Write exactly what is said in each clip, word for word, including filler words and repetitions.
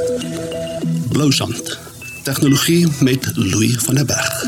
Blousand, tegnologie met Louis van der Berg.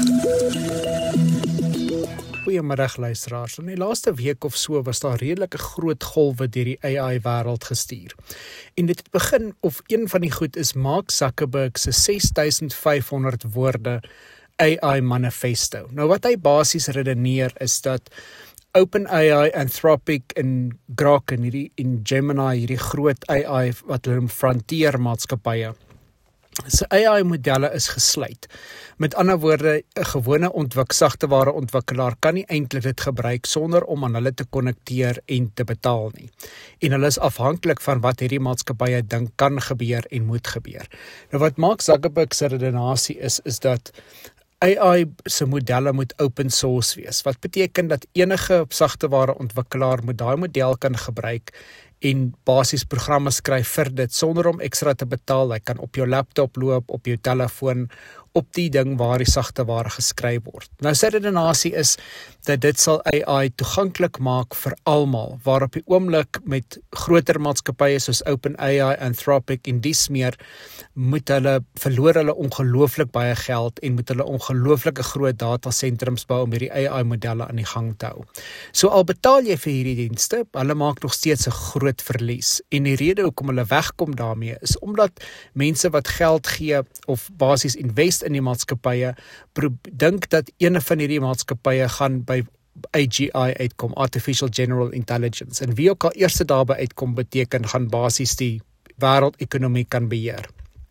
Goeiemiddag luisteraars. In die laaste week of so was daar redelike groot golwe deur die A I wêreld gestuur. En dit het begin, of een van die goed is Mark Zuckerberg se ses duisend vyf honderd woorde A I manifesto. Nou wat hy basies redeneer is dat OpenAI, Anthropic en Grok en hierdie en Gemini, hierdie groot A I wat hulle frontier maatskappye, se A I-modelle is gesluit. Met ander woorde, 'n gewone ontwik, sagteware ontwikkelaar kan nie eintlik dit gebruik sonder om aan hulle te konnekteer en te betaal nie. En hulle is afhanklik van wat hierdie maatskappye dink kan gebeur en moet gebeur. Nou wat Mark Zuckerberg se redenasie is, is dat A I se modelle moet open source wees, wat beteken dat enige sagteware ontwikkelaar moet daai model kan gebruik en basies programme skryf vir dit sonder om ekstra te betaal. Hy kan op jou laptop loop, op jou telefoon, op die ding waar die sagteware geskryf word. Nou sy redenasie is dat dit sal A I toeganklik maak vir almal, waar op die oomblik met groter maatskappye soos OpenAI, Anthropic en dies meer, moet hulle verloor hulle ongelooflik baie geld en moet hulle ongelooflike groot datasentrums bou om hierdie A I-modelle aan die gang te hou. So al betaal jy vir hierdie dienste, hulle maak nog steeds 'n groot verlies. En die rede hoekom hulle wegkom daarmee is omdat mense wat geld gee of basies invest in die maatskappye, dink dat ene van hierdie maatskappye gaan by A G I uitkom, Artificial General Intelligence. En wie ook al eerste daarby uitkom, beteken gaan basies die wêreldekonomie kan beheer.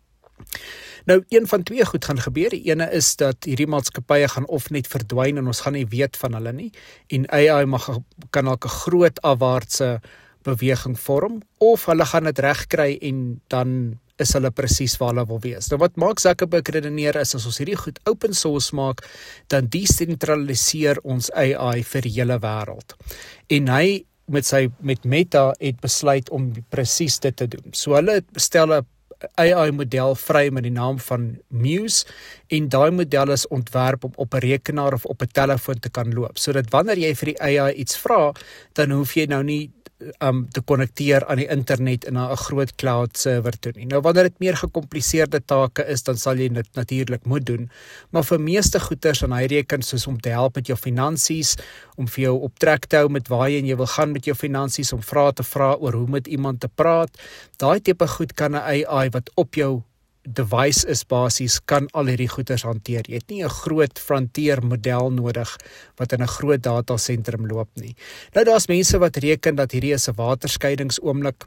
Nou, een van twee goed gaan gebeur. Die ene is dat hierdie maatskappye gaan of net verdwyn en ons gaan nie weet van hulle nie. En A I mag, kan ook 'n groot afwaartse beweging vorm, of hulle gaan dit regkry en dan is hulle presies waar hulle wil wees. Nou wat Mark Zuckerberg redeneer is, as ons hierdie goed open source maak, dan desentraliseer ons A I vir die hele wêreld. En hy met sy met Meta het besluit om presies dit te doen. So hulle stel 'n A I-model vry met die naam van Muse, en daai model is ontwerp om op 'n rekenaar of op 'n telefoon te kan loop, sodat wanneer jy vir die A I iets vra, dan hoef jy nou nie um, te konnekteer aan die internet en na 'n groot cloud server toe nie. Nou wanneer dit meer gekompliseerde take is, dan sal jy dit natuurlik moet doen, maar vir meeste goeders aan hy reken, soos om te help met jou finansies, om vir jou op trek te hou met waar jy en jy wil gaan met jou finansies, om vrae te vra oor hoe met iemand te praat, daai tipe goed kan 'n A I wat op jou device is basies, kan al hierdie goeders hanteer. Jy het nie 'n groot frontier model nodig wat in 'n groot datasentrum loop nie. Nou daar's mense wat reken dat hierdie is 'n waterskeidingsoomlik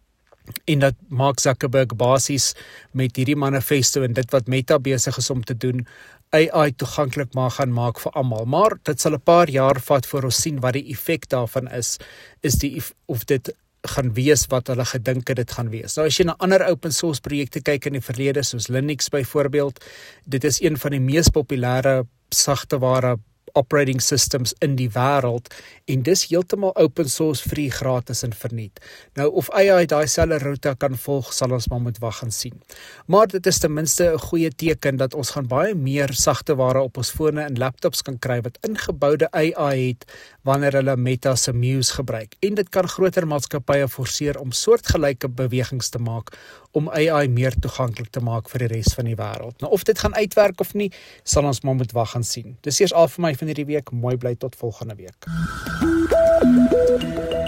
en dat Mark Zuckerberg basies met hierdie manifesto en dit wat Meta besig is om te doen, A I toeganklik maar gaan maak vir almal. Maar dit sal 'n paar jaar vat voor ons sien wat die effek daarvan is, is die of dit gaan wees wat hulle gedink het dit gaan wees. Nou as jy na ander open source projekte kyk in die verlede, soos Linux byvoorbeeld, dit is een van die mees populêre sagteware operating systems in die wêreld, en dis heeltemal open source, free, gratis en verniet. Nou of A I daai selfe route kan volg, sal ons maar moet wag en sien. Maar dit is ten minste 'n goeie teken dat ons gaan baie meer sagteware op ons fone en laptops kan kry wat ingeboude A I het wanneer hulle Meta se Muse gebruik. En dit kan groter maatskappye forceer om soortgelyke bewegings te maak om A I meer toeganklik te maak vir die res van die wêreld. Nou of dit gaan uitwerk of nie, sal ons maar moet wag en sien. Dis eers al vir my van hierdie week. Mooi bly tot volgende week.